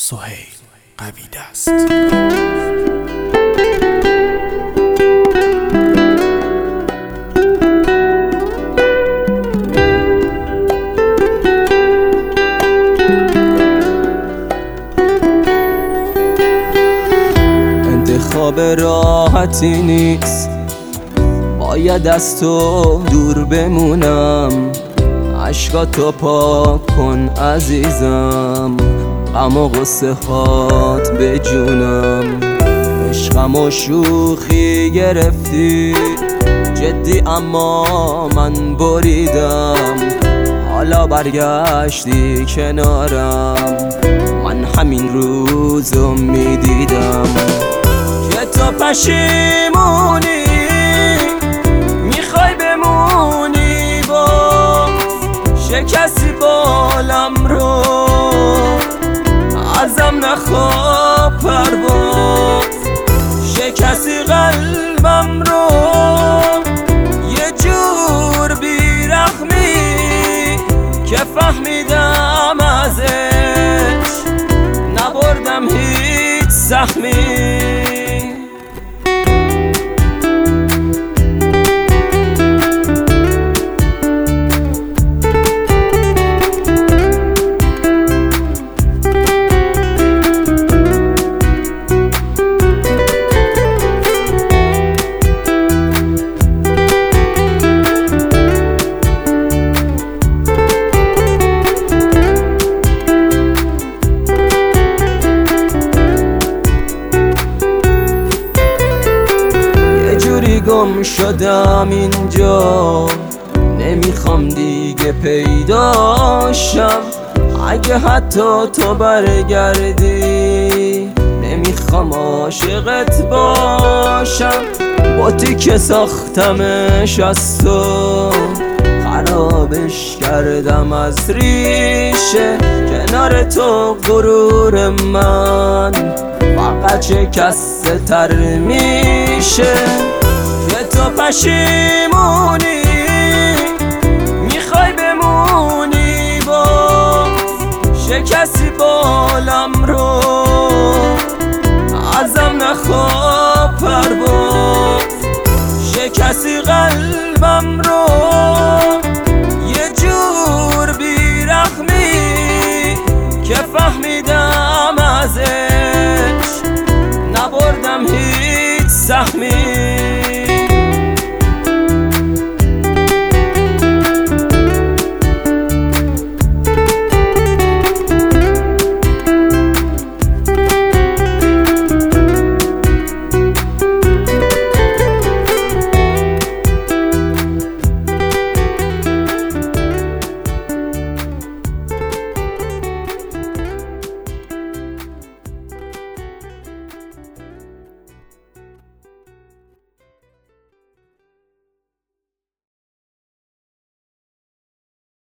سهیل قویدست. انتخاب راحتی نیست، باید از تو دور بمونم. عشقاتو پاک کن عزیزم، غم و غصه هات به جونم. عشقم و شوخی گرفتی جدی، اما من بریدم. حالا برگشتی کنارم، من همین روزو میدیدم که تو پشیمونی، میخوای بمونی با شکستی بالم رو. ازم نخواه پرواز، شکستی قلبم رو. یه جور بیرحمی که فهمیدم ازش، نبردم هیچ زخمی. گم شدم اینجا، نمیخوام دیگه پیداشم. اگه حتی تو برگردی، نمیخوام عاشقت باشم. باتی که ساختمش از تو، خرابش کردم از ریشه. کنار تو غرور من فقط شکسته تر میشه. تو پشیمونی، میخوای بمونی با شکستی بالم رو. ازم نخواه پرواز، شکستی قلبم رو. یه جور بیرحمی که فهمیدم ازش، نبردم هیچ زخمی.